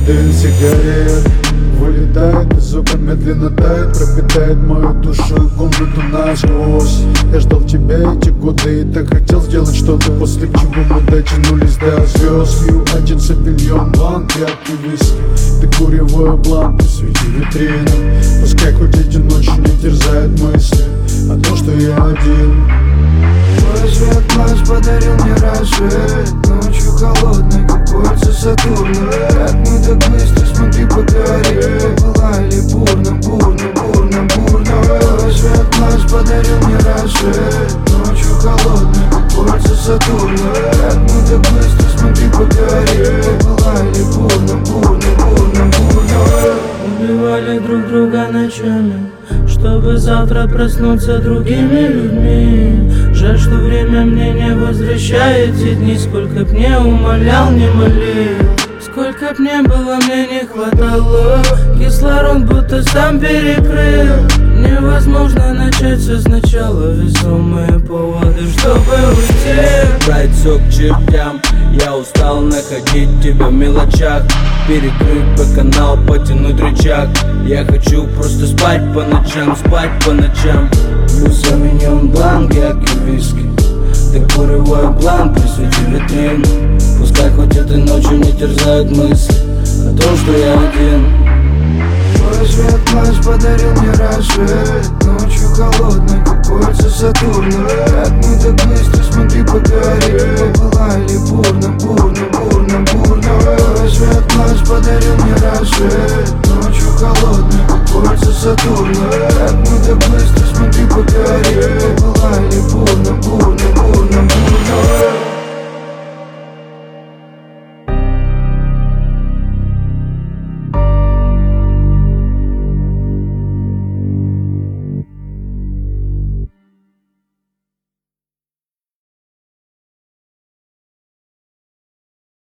Дым сигарет вылетает из окон, медленно тает, пропитает мою душу и комнату насквозь. Я ждал тебя эти годы и так хотел сделать что-то, после чего мы дотянулись до звезд. Пью один сапильон, бланк, яркий виски, ты куревой бланк, ты свети витрину. Пускай хоть эти ночи не терзают мысли о том, что я один. Твой свет глаз подарил мне рассвет, ночью холодной, как кольца Сатурна. Как мы так быстро, смотри, поговорили, пылали бурно, бурно, бурно, бурно. Твой свет глаз подарил мне рассвет, ночью холодной, как кольца Сатурна. Как мы так быстро, смотри, поговорили, пылали бурно, бурно, бурно, бурно. Убивали друг друга ночами, чтобы завтра проснуться другими людьми. Жаль, что время мне не возвращает те дни. Сколько б не умолял, не молил, сколько б не было, мне не хватало. Кислород будто сам перекрыл. Невозможно начать все сначала. Весомые поводы, чтобы уйти. Брать все к чертям. Я устал находить тебя в мелочах. Перекрыть Б-канал, потянуть рычаг. Я хочу просто спать по ночам, спать по ночам. Плюс заменен бланк, яркий виски, ты куревой бланк, присвети витрину. Пускай хоть этой ночью не терзают мысли о том, что я один. Твой свет глаз подарил мне рассвет, ночью холодной, как кольца Сатурна. Как мы так быстро, смотри, поговорили, пылали бурно, бурно, бурно, бурно. Твой свет глаз подарил мне рассвет,